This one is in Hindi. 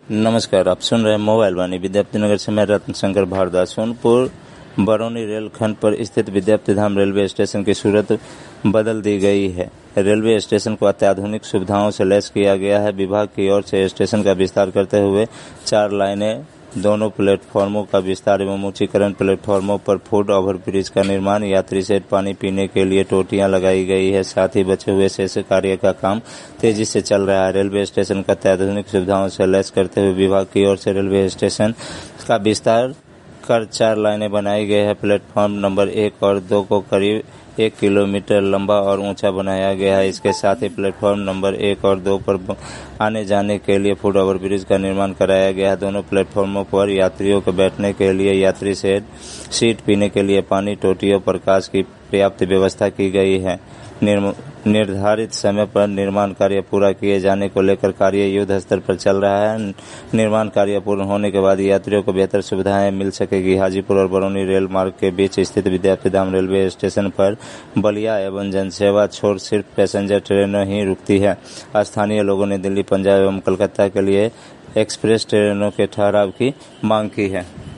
नमस्कार, आप सुन रहे हैं मोबाइल वाणी। विद्यापति नगर से मैं रत्न शंकर भारद्वाज। सोनपुर बरौनी रेलखंड पर स्थित विद्यापति धाम रेलवे स्टेशन की सूरत बदल दी गई है। रेलवे स्टेशन को अत्याधुनिक सुविधाओं से लैस किया गया है। विभाग की ओर से स्टेशन का विस्तार करते हुए 4 लाइनें, दोनों प्लेटफार्मों का विस्तार एवं ऊंचीकरण, प्लेटफार्मों पर फुट ओवरब्रिज का निर्माण, यात्री सेट, पानी पीने के लिए टोटियां लगाई गई है। साथ ही बचे हुए शेष कार्य का काम तेजी से चल रहा है। रेलवे स्टेशन का अत्याधुनिक सुविधाओं से लैस करते हुए विभाग की ओर से रेलवे स्टेशन का विस्तार कर 4 लाइनें बनाई गई है। प्लेटफार्म नंबर 1 और 2 को करीब 1 किलोमीटर लंबा और ऊंचा बनाया गया है। इसके साथ ही प्लेटफार्म नंबर 1 और 2 पर आने जाने के लिए फुट ओवरब्रिज का निर्माण कराया गया है। दोनों प्लेटफार्मों पर यात्रियों को बैठने के लिए यात्री सीट, पीने के लिए पानी, टोटियों, प्रकाश की पर्याप्त व्यवस्था की गई है। निर्धारित समय पर निर्माण कार्य पूरा किए जाने को लेकर कार्य युद्ध स्तर पर चल रहा है। निर्माण कार्य पूर्ण होने के बाद यात्रियों को बेहतर सुविधाएं मिल सकेगी। हाजीपुर और बरौनी रेल मार्ग के बीच स्थित विद्यापति धाम रेलवे स्टेशन पर बलिया एवं जनसेवा छोड़ सिर्फ पैसेंजर ट्रेनें ही रुकती है। स्थानीय लोगों ने दिल्ली, पंजाब एवं कलकत्ता के लिए एक्सप्रेस ट्रेनों के ठहराव की मांग की है।